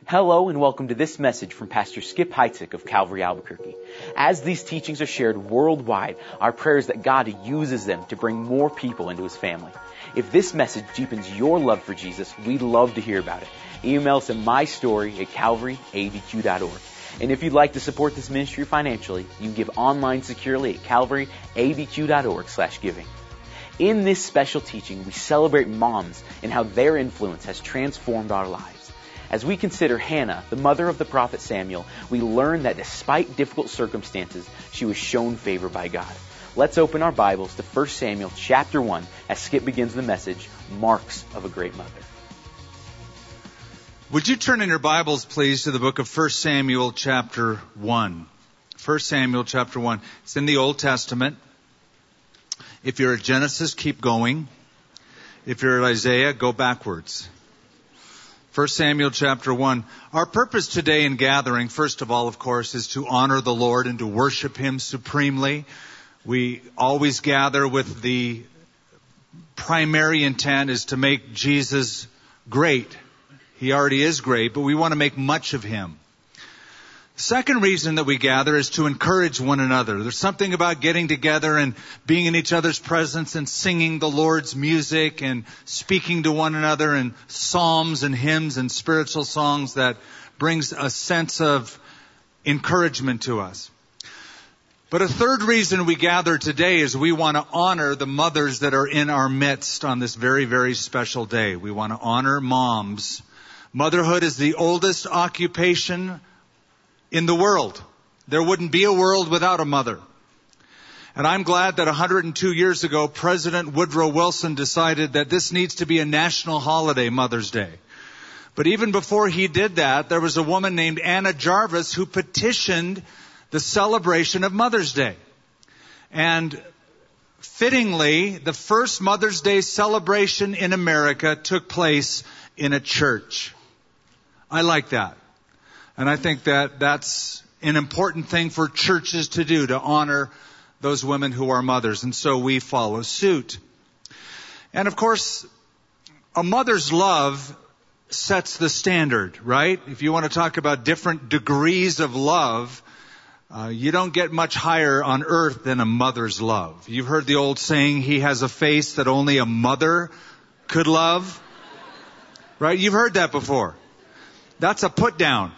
Hello and welcome to this message from Pastor Skip Heitzig of Calvary Albuquerque. As these teachings are shared worldwide, our prayer is that God uses them to bring more people into His family. If this message deepens your love for Jesus, we'd love to hear about it. Email us at mystory@calvaryabq.org. And if you'd like to support this ministry financially, you can give online securely at calvaryabq.org/giving. In this special teaching, we celebrate moms and how their influence has transformed our lives. As we consider Hannah, the mother of the prophet Samuel, we learn that despite difficult circumstances, she was shown favor by God. Let's open our Bibles to 1 Samuel chapter 1 as Skip begins the message, Marks of a Great Mother. Would you turn in your Bibles, please, to the book of 1 Samuel chapter 1. 1 Samuel chapter 1. It's in the Old Testament. If you're at Genesis, keep going. If you're at Isaiah, go backwards. 1 Samuel chapter 1. Our purpose today in gathering, first of all, of course, is to honor the Lord and to worship Him supremely. We always gather with the primary intent is to make Jesus great. He already is great, but we want to make much of Him. The second reason that we gather is to encourage one another. There's something about getting together and being in each other's presence and singing the Lord's music and speaking to one another in psalms and hymns and spiritual songs that brings a sense of encouragement to us. But a third reason we gather today is we want to honor the mothers that are in our midst on this very, very special day. We want to honor moms. Motherhood is the oldest occupation in the world. There wouldn't be a world without a mother. And I'm glad that 102 years ago, President Woodrow Wilson decided that this needs to be a national holiday, Mother's Day. But even before he did that, there was a woman named Anna Jarvis who petitioned the celebration of Mother's Day. And fittingly, the first Mother's Day celebration in America took place in a church. I like that. And I think that that's an important thing for churches to do, to honor those women who are mothers. And so we follow suit. And of course, a mother's love sets the standard, right? If you want to talk about different degrees of love, you don't get much higher on earth than a mother's love. You've heard the old saying, he has a face that only a mother could love. Right? You've heard that before. That's a put down.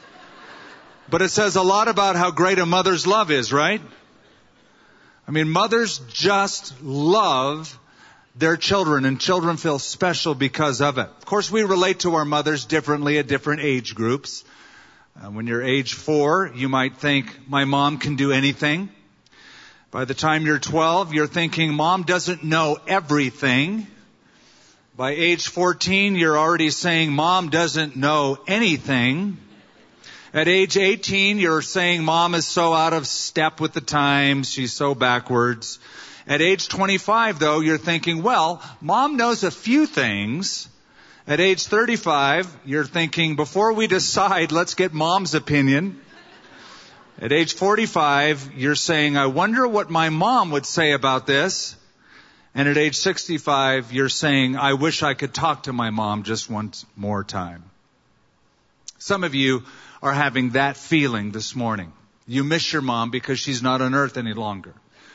But it says a lot about how great a mother's love is, right? I mean, mothers just love their children, and children feel special because of it. Of course, we relate to our mothers differently at different age groups. When you're age 4, you might think, my mom can do anything. By the time you're 12, you're thinking, Mom doesn't know everything. By age 14, you're already saying, Mom doesn't know anything. At age 18, you're saying Mom is so out of step with the times. She's so backwards. At age 25, though, you're thinking, well, Mom knows a few things. At age 35, you're thinking, before we decide, let's get Mom's opinion. At age 45, you're saying, I wonder what my mom would say about this. And at age 65, you're saying, I wish I could talk to my mom just once more time. Some of you are having that feeling this morning. You miss your mom because she's not on earth any longer.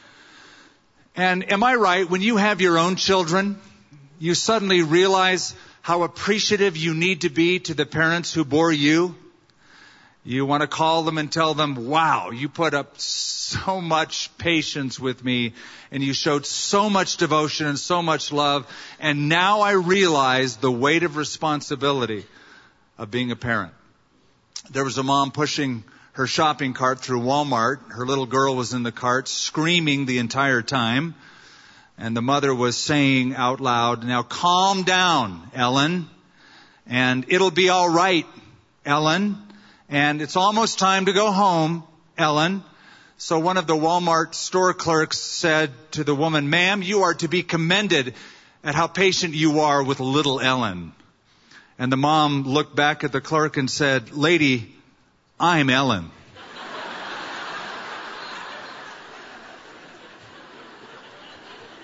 And am I right? When you have your own children, you suddenly realize how appreciative you need to be to the parents who bore you. You want to call them and tell them, wow, you put up so much patience with me and you showed so much devotion and so much love. And now I realize the weight of responsibility of being a parent. There was a mom pushing her shopping cart through Walmart. Her little girl was in the cart screaming the entire time. And the mother was saying out loud, now calm down, Ellen. And it'll be all right, Ellen. And it's almost time to go home, Ellen. So one of the Walmart store clerks said to the woman, ma'am, you are to be commended at how patient you are with little Ellen. And the mom looked back at the clerk and said, lady, I'm Ellen.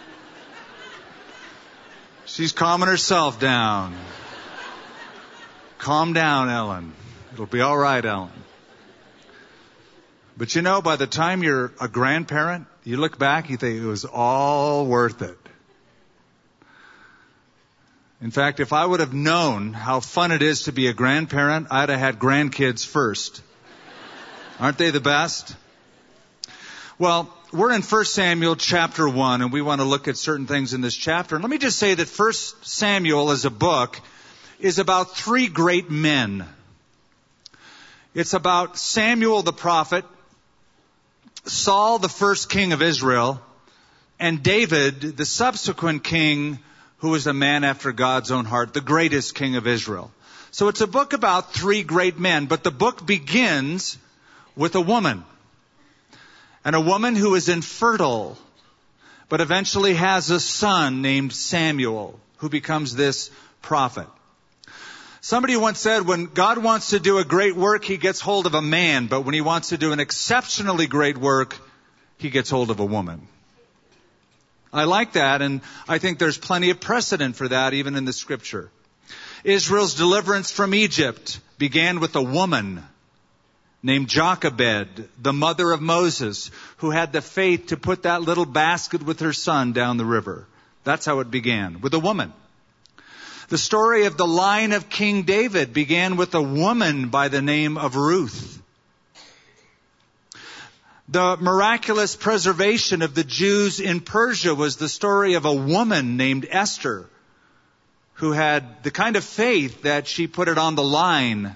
She's calming herself down. Calm down, Ellen. It'll be all right, Ellen. But you know, by the time you're a grandparent, you look back, you think it was all worth it. In fact, if I would have known how fun it is to be a grandparent, I'd have had grandkids first. Aren't they the best? Well, we're in 1 Samuel chapter 1, and we want to look at certain things in this chapter. And let me just say that 1 Samuel as a book is about three great men. It's about Samuel the prophet, Saul the first king of Israel, and David, the subsequent king who was a man after God's own heart, the greatest king of Israel. So it's a book about three great men, but the book begins with a woman. And a woman who is infertile, but eventually has a son named Samuel, who becomes this prophet. Somebody once said, when God wants to do a great work, he gets hold of a man, but when he wants to do an exceptionally great work, he gets hold of a woman. I like that, and I think there's plenty of precedent for that, even in the scripture. Israel's deliverance from Egypt began with a woman named Jochebed, the mother of Moses, who had the faith to put that little basket with her son down the river. That's how it began, with a woman. The story of the line of King David began with a woman by the name of Ruth. The miraculous preservation of the Jews in Persia was the story of a woman named Esther, who had the kind of faith that she put it on the line.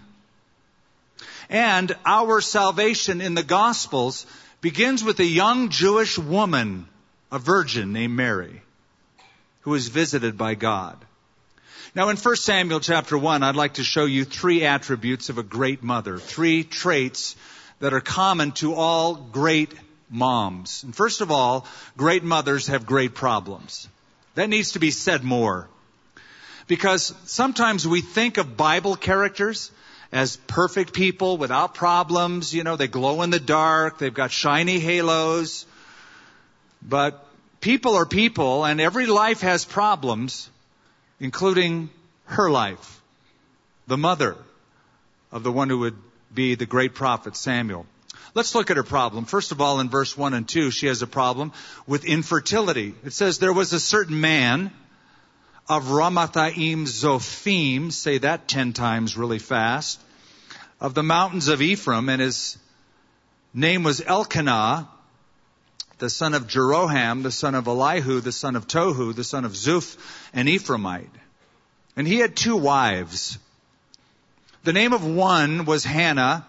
And our salvation in the Gospels begins with a young Jewish woman, a virgin named Mary, who was visited by God. Now in 1 Samuel chapter 1, I'd like to show you three attributes of a great mother, three traits that are common to all great moms. And first of all, great mothers have great problems. That needs to be said more. Because sometimes we think of Bible characters as perfect people without problems. You know, they glow in the dark. They've got shiny halos. But people are people, and every life has problems, including her life, the mother of the one who would be the great prophet Samuel. Let's look at her problem. First of all, in verse 1 and 2, she has a problem with infertility. It says, there was a certain man of Ramathaim Zophim, say that 10 times really fast, of the mountains of Ephraim, and his name was Elkanah, the son of Jeroham, the son of Elihu, the son of Tohu, the son of Zuph, an Ephraimite. And he had 2 wives. The name of one was Hannah.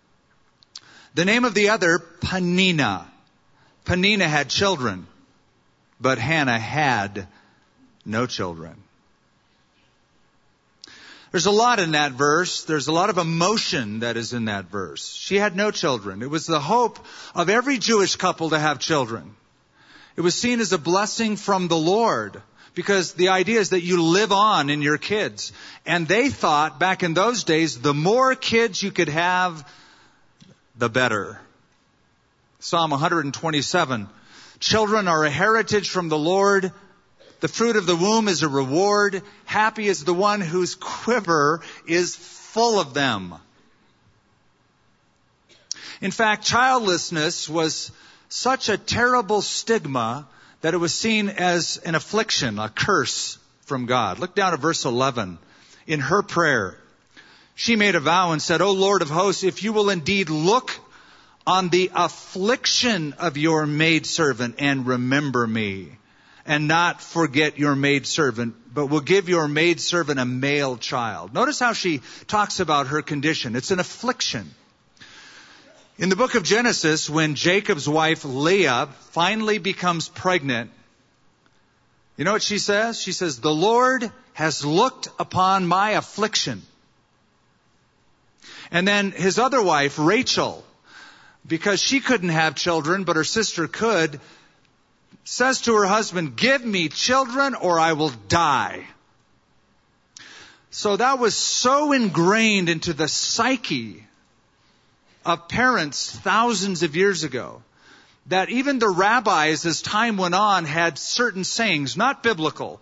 The name of the other, Peninnah. Peninnah had children, but Hannah had no children. There's a lot in that verse. There's a lot of emotion that is in that verse. She had no children. It was the hope of every Jewish couple to have children. It was seen as a blessing from the Lord, because the idea is that you live on in your kids. And they thought back in those days, the more kids you could have, the better. Psalm 127, children are a heritage from the Lord. The fruit of the womb is a reward. Happy is the one whose quiver is full of them. In fact, childlessness was such a terrible stigma that it was seen as an affliction, a curse from God. Look down at verse 11. In her prayer, she made a vow and said, O Lord of hosts, if you will indeed look on the affliction of your maidservant and remember me, and not forget your maidservant, but will give your maidservant a male child. Notice how she talks about her condition. It's an affliction. In the book of Genesis, when Jacob's wife Leah finally becomes pregnant, you know what she says? She says, the Lord has looked upon my affliction. And then his other wife, Rachel, because she couldn't have children, but her sister could, says to her husband, give me children or I will die. So that was so ingrained into the psyche of parents thousands of years ago that even the rabbis, as time went on, had certain sayings, not biblical,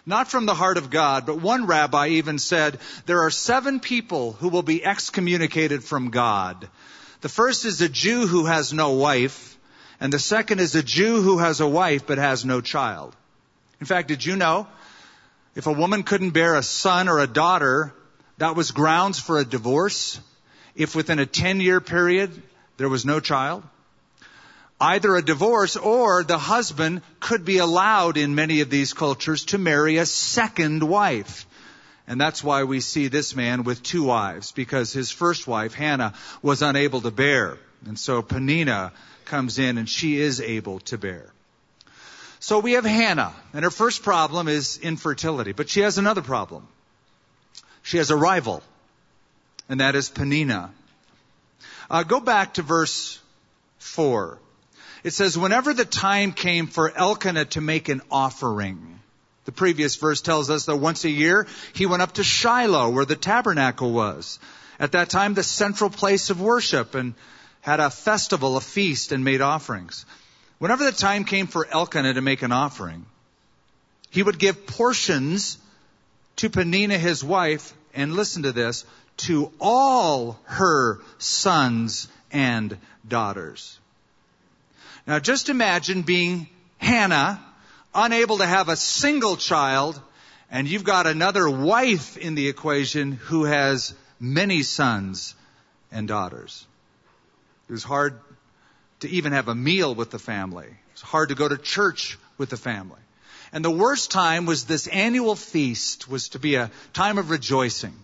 Not from the heart of God, but one rabbi even said, there are 7 people who will be excommunicated from God. The first is a Jew who has no wife, and the second is a Jew who has a wife but has no child. In fact, did you know, if a woman couldn't bear a son or a daughter, that was grounds for a divorce if within a 10-year period there was no child? Either a divorce or the husband could be allowed in many of these cultures to marry a second wife. And that's why we see this man with 2 wives, because his first wife, Hannah, was unable to bear. And so Peninnah comes in and she is able to bear. So we have Hannah, and her first problem is infertility. But she has another problem. She has a rival, and that is Peninnah. Go back to verse 4. It says, whenever the time came for Elkanah to make an offering. The previous verse tells us that once a year he went up to Shiloh where the tabernacle was. At that time, the central place of worship, and had a festival, a feast, and made offerings. Whenever the time came for Elkanah to make an offering, he would give portions to Peninnah his wife, and listen to this, to all her sons and daughters. Now just imagine being Hannah, unable to have a single child, and you've got another wife in the equation who has many sons and daughters. It was hard to even have a meal with the family. It was hard to go to church with the family. And the worst time was this annual feast was to be a time of rejoicing.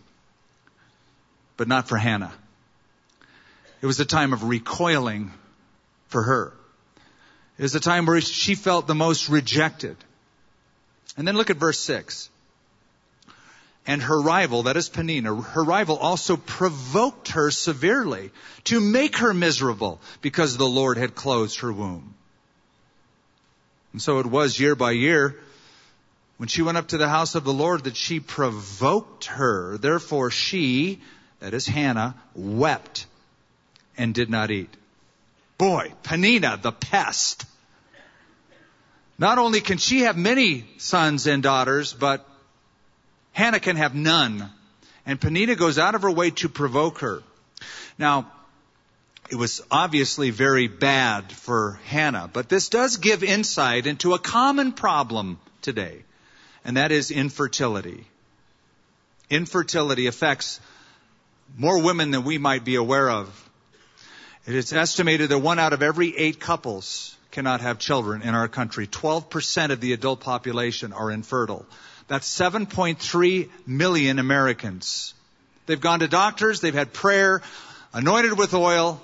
But not for Hannah. It was a time of recoiling for her. It was a time where she felt the most rejected. And then look at verse 6. And her rival, that is Peninnah, her rival also provoked her severely to make her miserable because the Lord had closed her womb. And so it was year by year when she went up to the house of the Lord that she provoked her. Therefore she, that is Hannah, wept and did not eat. Boy, Peninnah, the pest. Not only can she have many sons and daughters, but Hannah can have none. And Peninnah goes out of her way to provoke her. Now, it was obviously very bad for Hannah, but this does give insight into a common problem today, and that is infertility. Infertility affects more women than we might be aware of. It is estimated that 1 out of every 8 couples cannot have children in our country. 12% of the adult population are infertile. That's 7.3 million Americans. They've gone to doctors, they've had prayer, anointed with oil.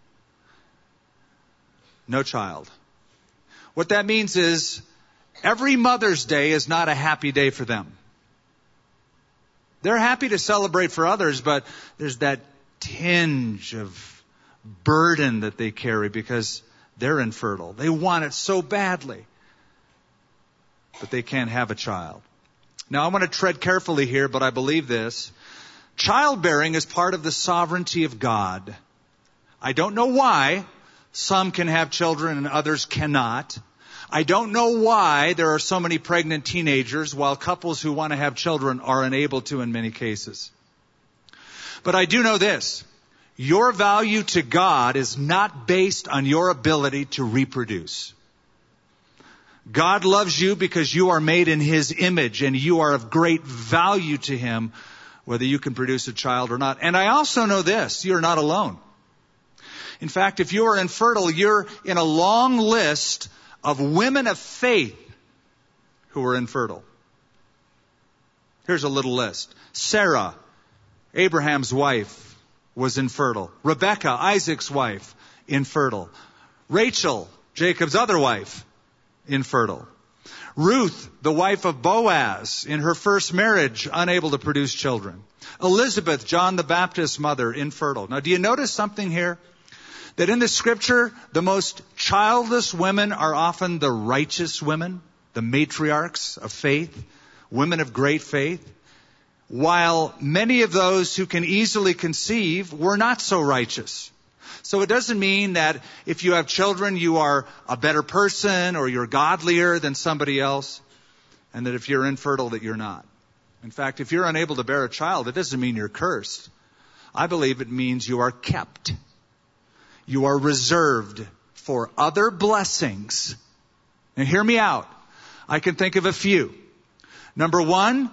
No child. What that means is every Mother's Day is not a happy day for them. They're happy to celebrate for others, but there's that tinge of burden that they carry because they're infertile. They want it so badly, but they can't have a child. Now, I want to tread carefully here, but I believe this. Childbearing is part of the sovereignty of God. I don't know why some can have children and others cannot. I don't know why there are so many pregnant teenagers while couples who want to have children are unable to in many cases. But I do know this. Your value to God is not based on your ability to reproduce. God loves you because you are made in His image and you are of great value to Him, whether you can produce a child or not. And I also know this, you're not alone. In fact, if you are infertile, you're in a long list of women of faith who are infertile. Here's a little list. Sarah, Abraham's wife, was infertile. Rebecca, Isaac's wife, infertile. Rachel, Jacob's other wife, infertile. Ruth, the wife of Boaz, in her first marriage, unable to produce children. Elizabeth, John the Baptist's mother, infertile. Now, do you notice something here? That in the scripture, the most childless women are often the righteous women, the matriarchs of faith, women of great faith, while many of those who can easily conceive were not so righteous. So it doesn't mean that if you have children, you are a better person or you're godlier than somebody else. and that if you're infertile that you're not. In fact, if you're unable to bear a child, it doesn't mean you're cursed. I believe it means you are kept. You are reserved for other blessings. Now hear me out. I can think of a few. Number one,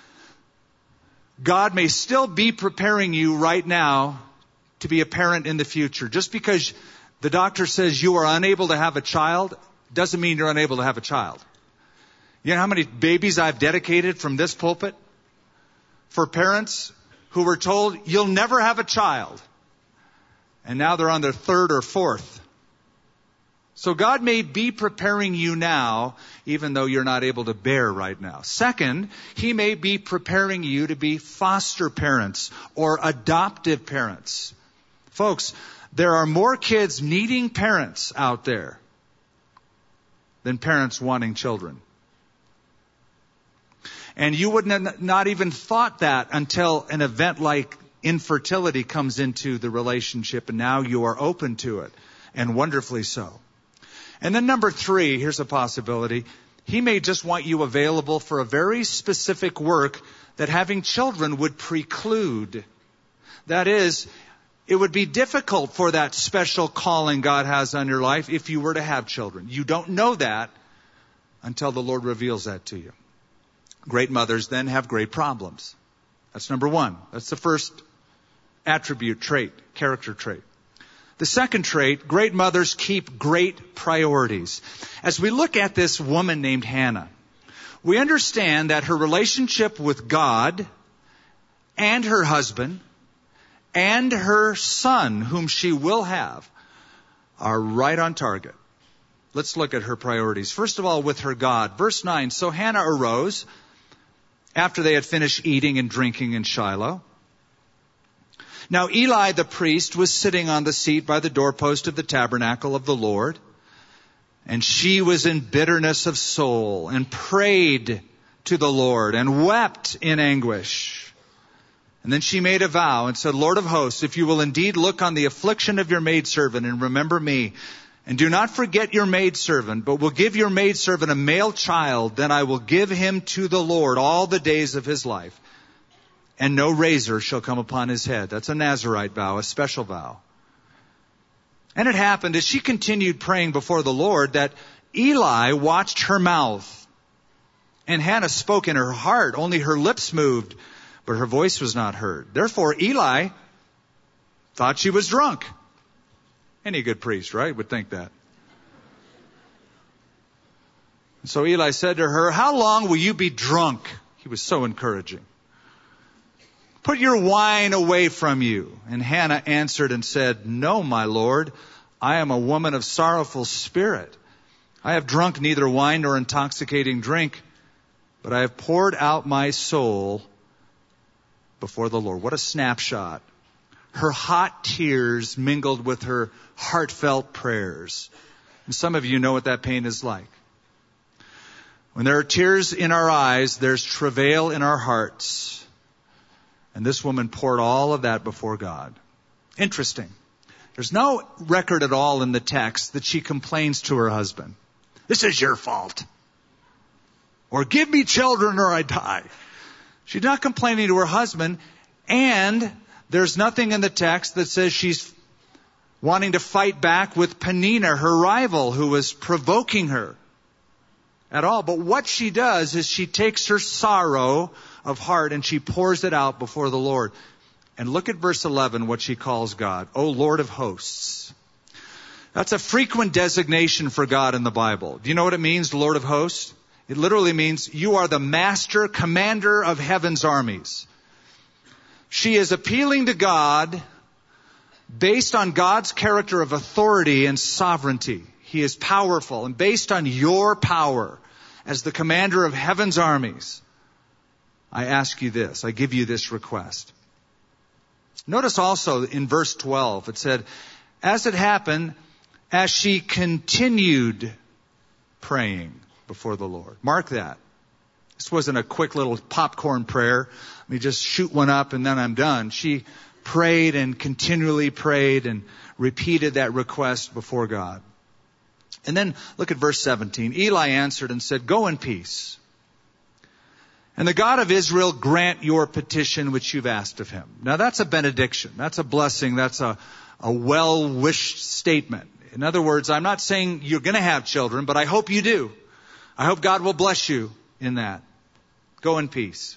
God may still be preparing you right now to be a parent in the future. Just because the doctor says you are unable to have a child doesn't mean you're unable to have a child. You know how many babies I've dedicated from this pulpit for parents who were told you'll never have a child, and now they're on their third or fourth. So God may be preparing you now, even though you're not able to bear right now. Second, He may be preparing you to be foster parents or adoptive parents. Folks, there are more kids needing parents out there than parents wanting children. And you would not even thought that until an event like infertility comes into the relationship, and now you are open to it, and wonderfully so. And then number three, here's a possibility. He may just want you available for a very specific work that having children would preclude. That is, it would be difficult for that special calling God has on your life if you were to have children. You don't know that until the Lord reveals that to you. Great mothers then have great problems. That's number one. That's the first attribute, trait, character trait. The second trait, great mothers keep great priorities. As we look at this woman named Hannah, we understand that her relationship with God and her husband and her son, whom she will have, are right on target. Let's look at her priorities. First of all, with her God. Verse 9, so Hannah arose after they had finished eating and drinking in Shiloh. Now Eli the priest was sitting on the seat by the doorpost of the tabernacle of the Lord, and she was in bitterness of soul and prayed to the Lord and wept in anguish. And then she made a vow and said, Lord of hosts, if you will indeed look on the affliction of your maidservant and remember me, and do not forget your maidservant, but will give your maidservant a male child, then I will give him to the Lord all the days of his life. And no razor shall come upon his head. That's a Nazirite vow, a special vow. And it happened as she continued praying before the Lord that Eli watched her mouth. And Hannah spoke in her heart. Only her lips moved, but her voice was not heard. Therefore Eli thought she was drunk. Any good priest, right, would think that. So Eli said to her, how long will you be drunk? He was so encouraging. Put your wine away from you. And Hannah answered and said, no, my Lord, I am a woman of sorrowful spirit. I have drunk neither wine nor intoxicating drink, but I have poured out my soul before the Lord. What a snapshot. Her hot tears mingled with her heartfelt prayers. And some of you know what that pain is like. When there are tears in our eyes, there's travail in our hearts. And this woman poured all of that before God. Interesting. There's no record at all in the text that she complains to her husband. This is your fault. Or give me children or I die. She's not complaining to her husband. And there's nothing in the text that says she's wanting to fight back with Peninnah, her rival, who was provoking her at all. But what she does is she takes her sorrow of heart and she pours it out before the Lord. And look at verse 11, what she calls God. O Lord of hosts. That's a frequent designation for God in the Bible. Do you know what it means, Lord of hosts? It literally means you are the master, commander of heaven's armies. She is appealing to God based on God's character of authority and sovereignty. He is powerful, and based on your power as the commander of heaven's armies, I ask you this, I give you this request. Notice also in verse 12, it said, as it happened, as she continued praying before the Lord. Mark that. This wasn't a quick little popcorn prayer. Let me just shoot one up and then I'm done. She prayed and continually prayed and repeated that request before God. And then look at verse 17. Eli answered and said, go in peace. And the God of Israel grant your petition which you've asked of him. Now that's a benediction. That's a blessing. That's a well-wished statement. In other words, I'm not saying you're going to have children, but I hope you do. I hope God will bless you in that. Go in peace.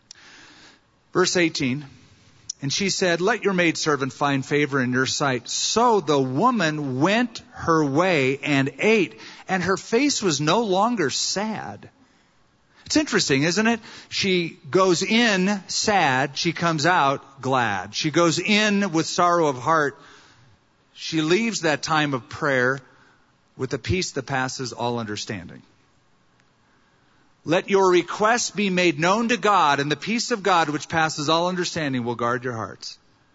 Verse 18. And she said, let your maidservant find favor in your sight. So the woman went her way and ate, and her face was no longer sad. It's interesting, isn't it? She goes in sad, she comes out glad. She goes in with sorrow of heart. She leaves that time of prayer with a peace that passes all understanding. Let your requests be made known to God, and the peace of God, which passes all understanding, will guard your hearts.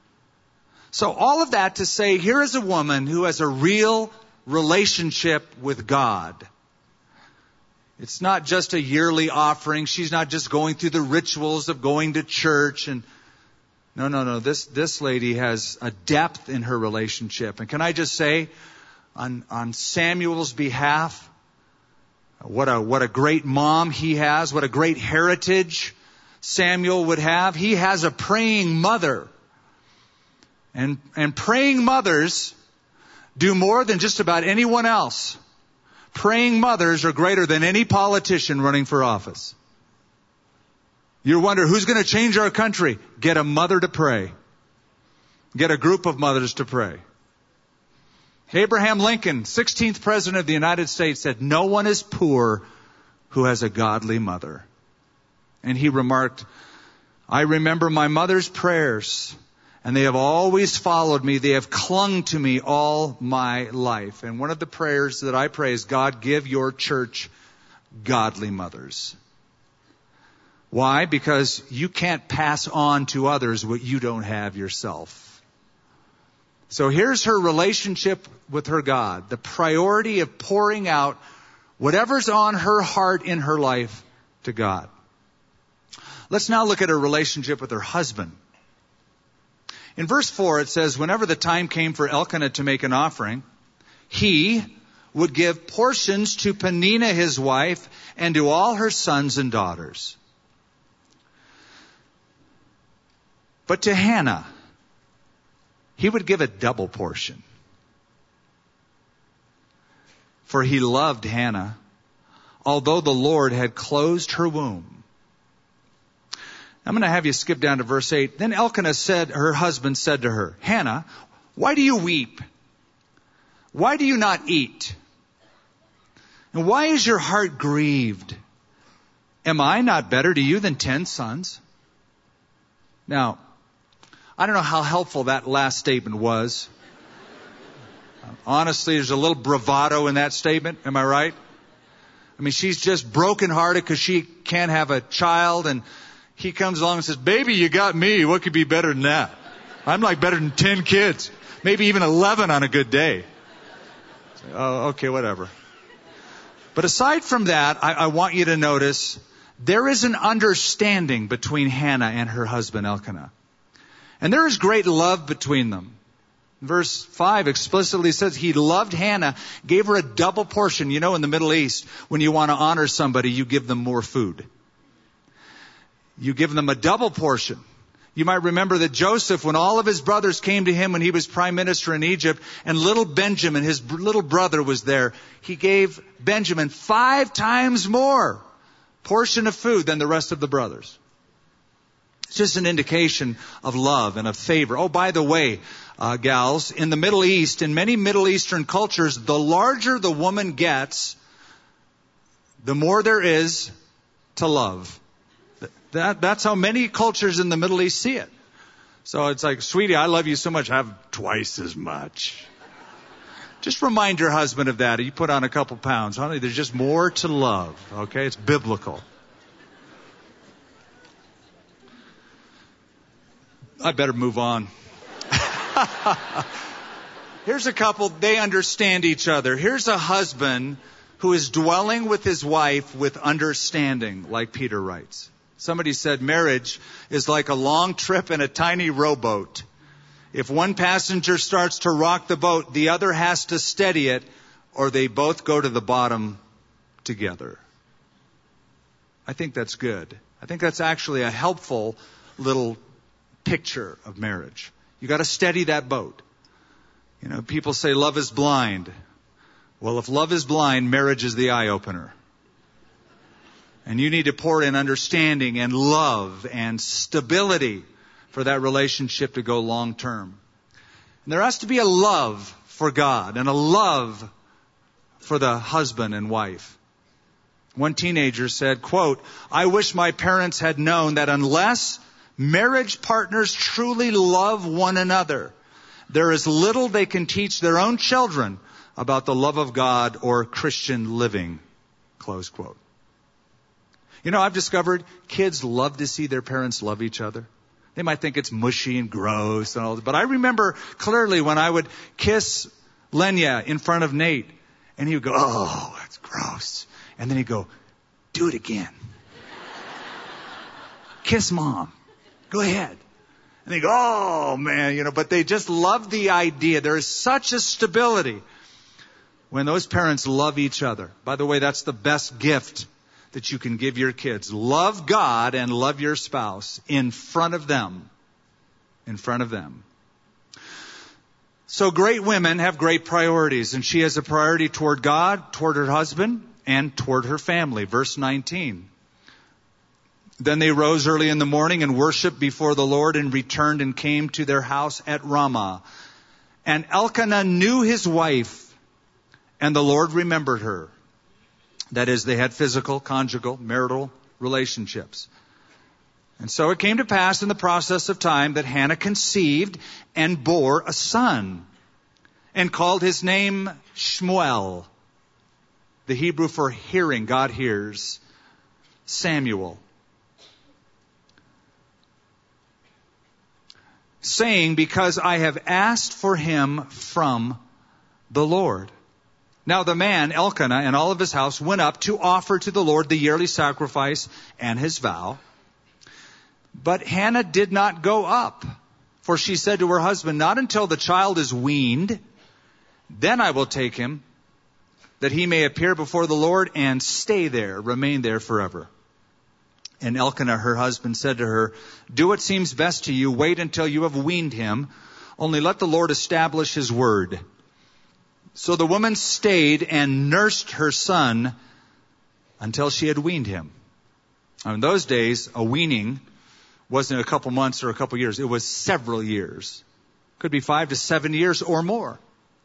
So all of that to say, here is a woman who has a real relationship with God. It's not just a yearly offering. She's not just going through the rituals of going to church. And no. This lady has a depth in her relationship. And can I just say, on Samuel's behalf, what a great mom he has. What a great heritage Samuel would have. He has a praying mother. And praying mothers do more than just about anyone else. Praying mothers are greater than any politician running for office. You wonder, who's going to change our country? Get a mother to pray. Get a group of mothers to pray. Abraham Lincoln, 16th President of the United States, said, no one is poor who has a godly mother. And he remarked, I remember my mother's prayers, and they have always followed me. They have clung to me all my life. And one of the prayers that I pray is, God, give your church godly mothers. Why? Because you can't pass on to others what you don't have yourself. So here's her relationship with her God. The priority of pouring out whatever's on her heart in her life to God. Let's now look at her relationship with her husband. In verse 4 it says, whenever the time came for Elkanah to make an offering, he would give portions to Peninnah his wife and to all her sons and daughters. But to Hannah, he would give a double portion. For he loved Hannah, although the Lord had closed her womb. I'm going to have you skip down to verse 8. Then Elkanah said, her husband said to her, Hannah, why do you weep? Why do you not eat? And why is your heart grieved? Am I not better to you than 10 sons? Now, I don't know how helpful that last statement was. Honestly, there's a little bravado in that statement. Am I right? I mean, she's just brokenhearted because she can't have a child, and he comes along and says, baby, you got me. What could be better than that? I'm like better than 10 kids. Maybe even 11 on a good day. Oh, okay, whatever. But aside from that, I want you to notice there is an understanding between Hannah and her husband Elkanah. And there is great love between them. Verse 5 explicitly says he loved Hannah, gave her a double portion. You know, in the Middle East, when you want to honor somebody, you give them more food. You give them a double portion. You might remember that Joseph, when all of his brothers came to him when he was prime minister in Egypt, and little Benjamin, his little brother, was there, he gave Benjamin 5 times more portion of food than the rest of the brothers. It's just an indication of love and of favor. Oh, by the way, gals, in the Middle East, in many Middle Eastern cultures, the larger the woman gets, the more there is to love. That's how many cultures in the Middle East see it. So it's like, sweetie, I love you so much, have twice as much. Just remind your husband of that. You put on a couple pounds. Honey, there's just more to love. Okay? It's biblical. I better move on. Here's a couple, they understand each other. Here's a husband who is dwelling with his wife with understanding, like Peter writes. Somebody said marriage is like a long trip in a tiny rowboat. If one passenger starts to rock the boat, the other has to steady it, or they both go to the bottom together. I think that's good. I think that's actually a helpful little picture of marriage. You got to steady that boat. You know, people say love is blind. Well, if love is blind, marriage is the eye opener. And you need to pour in understanding and love and stability for that relationship to go long term. And there has to be a love for God and a love for the husband and wife. One teenager said, quote, "I wish my parents had known that unless marriage partners truly love one another, there is little they can teach their own children about the love of God or Christian living." Close quote. You know, I've discovered kids love to see their parents love each other. They might think it's mushy and gross and all that, but I remember clearly when I would kiss Lenya in front of Nate, and he would go, "Oh, that's gross." And then he'd go, "Do it again. Kiss mom. Go ahead." And they go, "Oh, man," you know, but they just love the idea. There is such a stability when those parents love each other. By the way, that's the best gift that you can give your kids. Love God and love your spouse in front of them. In front of them. So great women have great priorities, and she has a priority toward God, toward her husband, and toward her family. Verse 19. Then they rose early in the morning and worshiped before the Lord and returned and came to their house at Ramah. And Elkanah knew his wife, and the Lord remembered her. That is, they had physical, conjugal, marital relationships. And so it came to pass in the process of time that Hannah conceived and bore a son and called his name Shmuel. The Hebrew for hearing, God hears, Samuel. Saying, "Because I have asked for him from the Lord." Now the man, Elkanah, and all of his house went up to offer to the Lord the yearly sacrifice and his vow. But Hannah did not go up, for she said to her husband, "Not until the child is weaned, then I will take him, that he may appear before the Lord and stay there, remain there forever." And Elkanah, her husband, said to her, "Do what seems best to you. Wait until you have weaned him. Only let the Lord establish his word." So the woman stayed and nursed her son until she had weaned him. Now, in those days, a weaning wasn't a couple months or a couple years. It was several years. Could be 5 to 7 years or more.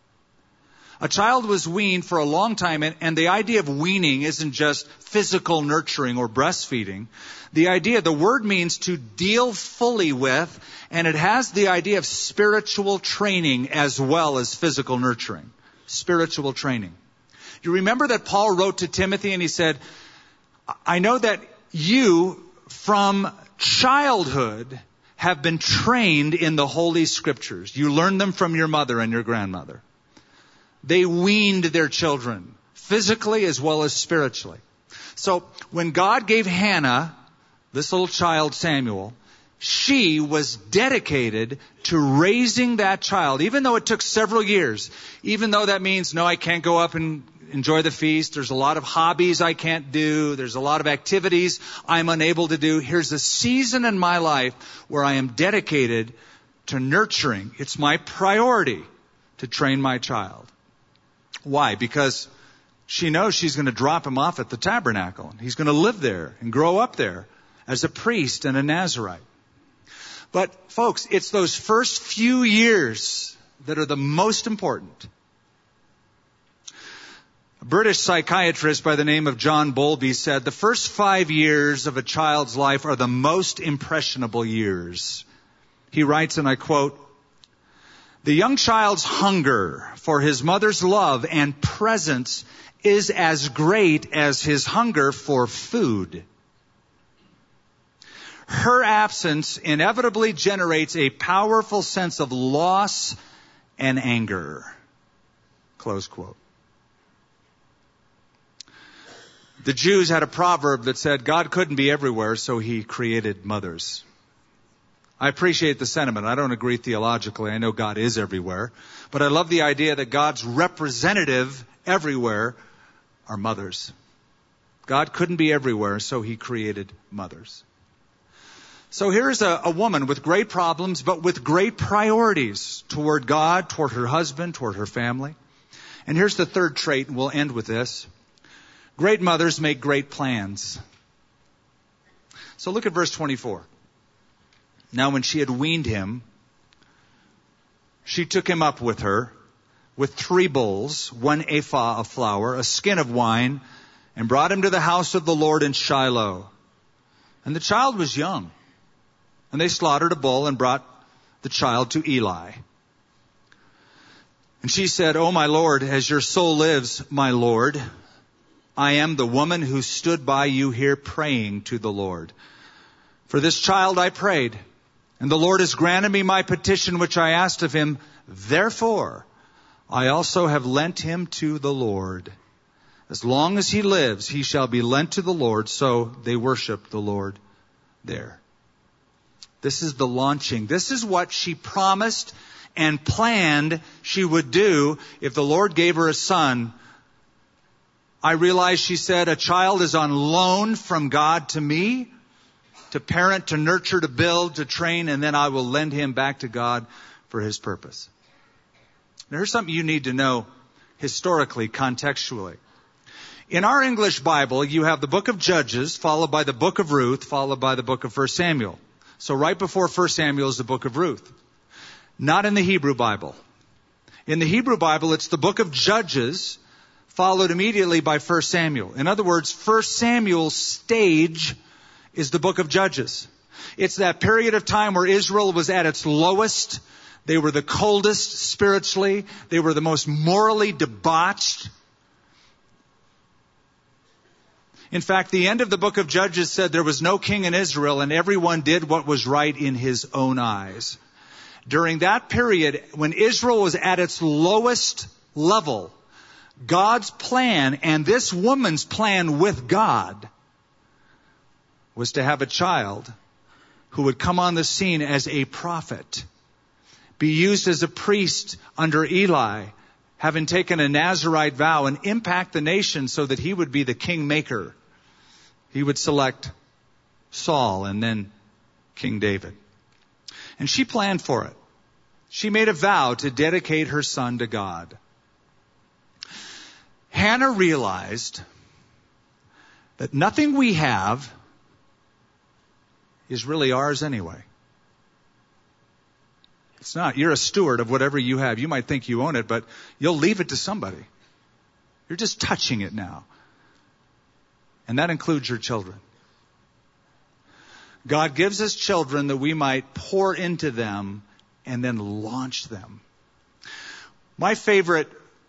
A child was weaned for a long time, and the idea of weaning isn't just physical nurturing or breastfeeding. The word means to deal fully with, and it has the idea of spiritual training as well as physical nurturing. Spiritual training. You remember that Paul wrote to Timothy and he said, "I know that you from childhood have been trained in the Holy Scriptures. You learned them from your mother and your grandmother." They weaned their children, physically as well as spiritually. So when God gave Hannah, this little child Samuel, she was dedicated to raising that child, even though it took several years. Even though that means, no, I can't go up and enjoy the feast. There's a lot of hobbies I can't do. There's a lot of activities I'm unable to do. Here's a season in my life where I am dedicated to nurturing. It's my priority to train my child. Why? Because she knows she's going to drop him off at the tabernacle. He's going to live there and grow up there as a priest and a Nazirite. But folks, it's those first few years that are the most important. A British psychiatrist by the name of John Bowlby said, "The first 5 years of a child's life are the most impressionable years." He writes, and I quote, "The young child's hunger for his mother's love and presence is as great as his hunger for food. Her absence inevitably generates a powerful sense of loss and anger." Close quote. The Jews had a proverb that said, God couldn't be everywhere, so he created mothers. I appreciate the sentiment. I don't agree theologically. I know God is everywhere. But I love the idea that God's representative everywhere are mothers. God couldn't be everywhere, so he created mothers. So here's a woman with great problems, but with great priorities toward God, toward her husband, toward her family. And here's the third trait, and we'll end with this. Great mothers make great plans. So look at verse 24. Now when she had weaned him, she took him up with her, with 3 bowls, 1 ephah of flour, a skin of wine, and brought him to the house of the Lord in Shiloh. And the child was young. And they slaughtered a bull and brought the child to Eli. And she said, "O my Lord, as your soul lives, my Lord, I am the woman who stood by you here praying to the Lord. For this child I prayed, and the Lord has granted me my petition which I asked of him. Therefore, I also have lent him to the Lord. As long as he lives, he shall be lent to the Lord." So they worship the Lord there. This is the launching. This is what she promised and planned she would do if the Lord gave her a son. I realize, she said, a child is on loan from God to me, to parent, to nurture, to build, to train, and then I will lend him back to God for his purpose. Now, here's something you need to know historically, contextually. In our English Bible, you have the book of Judges, followed by the book of Ruth, followed by the book of 1 Samuel. So right before 1 Samuel is the book of Ruth. Not in the Hebrew Bible. In the Hebrew Bible, it's the book of Judges, followed immediately by 1 Samuel. In other words, 1 Samuel's stage is the book of Judges. It's that period of time where Israel was at its lowest. They were the coldest spiritually. They were the most morally debauched. In fact, the end of the book of Judges said there was no king in Israel and everyone did what was right in his own eyes. During that period, when Israel was at its lowest level, God's plan, and this woman's plan with God, was to have a child who would come on the scene as a prophet, be used as a priest under Eli, having taken a Nazirite vow, and impact the nation so that he would be the kingmaker. He would select Saul and then King David. And she planned for it. She made a vow to dedicate her son to God. Hannah realized that nothing we have is really ours anyway. It's not. You're a steward of whatever you have. You might think you own it, but you'll leave it to somebody. You're just touching it now. And that includes your children. God gives us children that we might pour into them and then launch them. My favorite,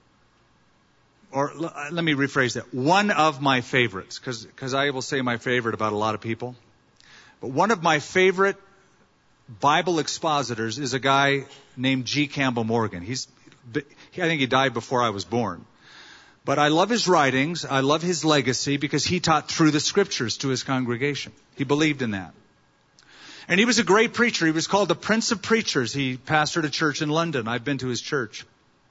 or let me rephrase that, one of my favorites, because I will say my favorite about a lot of people, but one of my favorite Bible expositors is a guy named G. Campbell Morgan. I think he died before I was born. But I love his writings. I love his legacy because he taught through the scriptures to his congregation. He believed in that. And he was a great preacher. He was called the Prince of Preachers. He pastored a church in London. I've been to his church.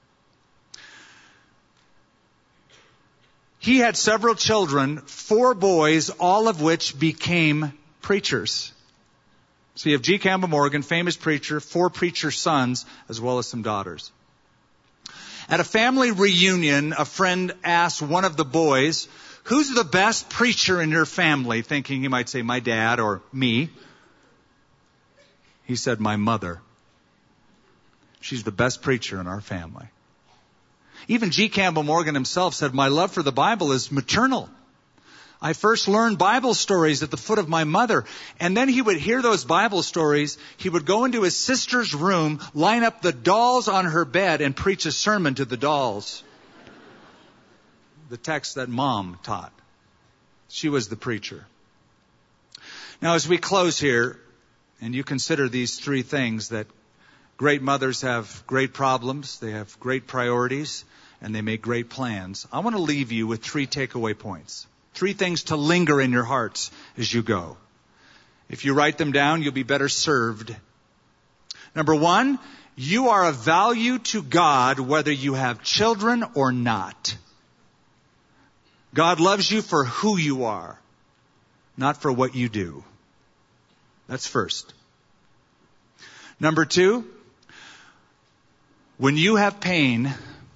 He had several children, 4 boys, all of which became preachers. So you have G. Campbell Morgan, famous preacher, 4 preacher sons, as well as some daughters. At a family reunion, a friend asked one of the boys, "Who's the best preacher in your family?" Thinking he might say, "My dad," or "me." He said, "My mother. She's the best preacher in our family." Even G. Campbell Morgan himself said, "My love for the Bible is maternal. I first learned Bible stories at the foot of my mother." And then he would hear those Bible stories. He would go into his sister's room, line up the dolls on her bed, and preach a sermon to the dolls. The text that Mom taught. She was the preacher. Now, as we close here, and you consider these 3 things, that great mothers have great problems, they have great priorities, and they make great plans, I want to leave you with 3 takeaway points. 3 things to linger in your hearts as you go. If you write them down, you'll be better served. Number 1, you are of value to God whether you have children or not. God loves you for who you are, not for what you do. That's first. Number 2, when you have pain,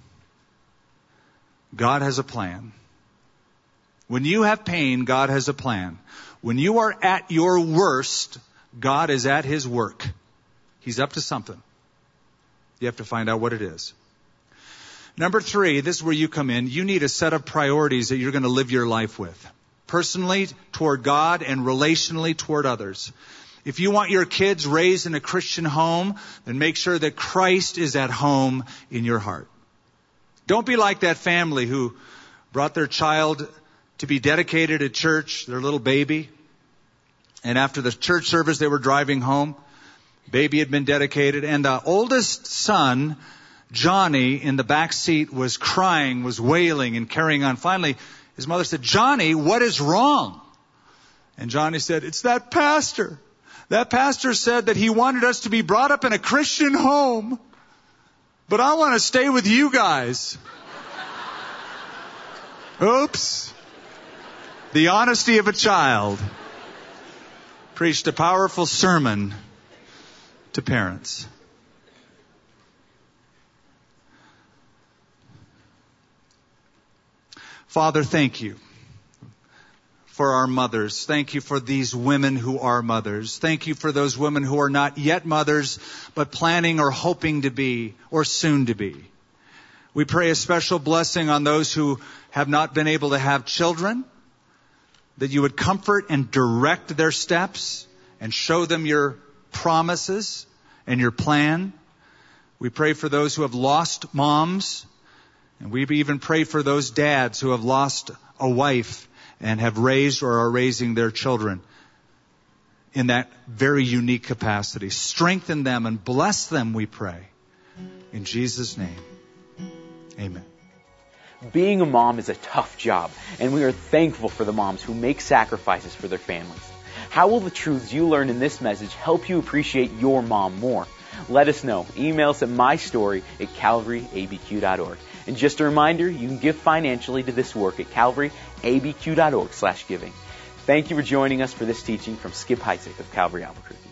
God has a plan. When you have pain, God has a plan. When you are at your worst, God is at His work. He's up to something. You have to find out what it is. Number 3, this is where you come in. You need a set of priorities that you're going to live your life with. Personally toward God and relationally toward others. If you want your kids raised in a Christian home, then make sure that Christ is at home in your heart. Don't be like that family who brought their child to be dedicated at church, their little baby. And after the church service, they were driving home. Baby had been dedicated. And the oldest son, Johnny, in the back seat was crying, was wailing and carrying on. Finally, his mother said, "Johnny, what is wrong?" And Johnny said, "It's that pastor. That pastor said that he wanted us to be brought up in a Christian home, but I want to stay with you guys." Oops. The honesty of a child preached a powerful sermon to parents. Father, thank you for our mothers. Thank you for these women who are mothers. Thank you for those women who are not yet mothers, but planning or hoping to be or soon to be. We pray a special blessing on those who have not been able to have children, that you would comfort and direct their steps and show them your promises and your plan. We pray for those who have lost moms, and we even pray for those dads who have lost a wife and have raised or are raising their children in that very unique capacity. Strengthen them and bless them, we pray. In Jesus' name, amen. Being a mom is a tough job, and we are thankful for the moms who make sacrifices for their families. How will the truths you learn in this message help you appreciate your mom more? Let us know. Email us at mystory@calvaryabq.org. And just a reminder, you can give financially to this work at calvaryabq.org/giving. Thank you for joining us for this teaching from Skip Heitzig of Calvary Albuquerque.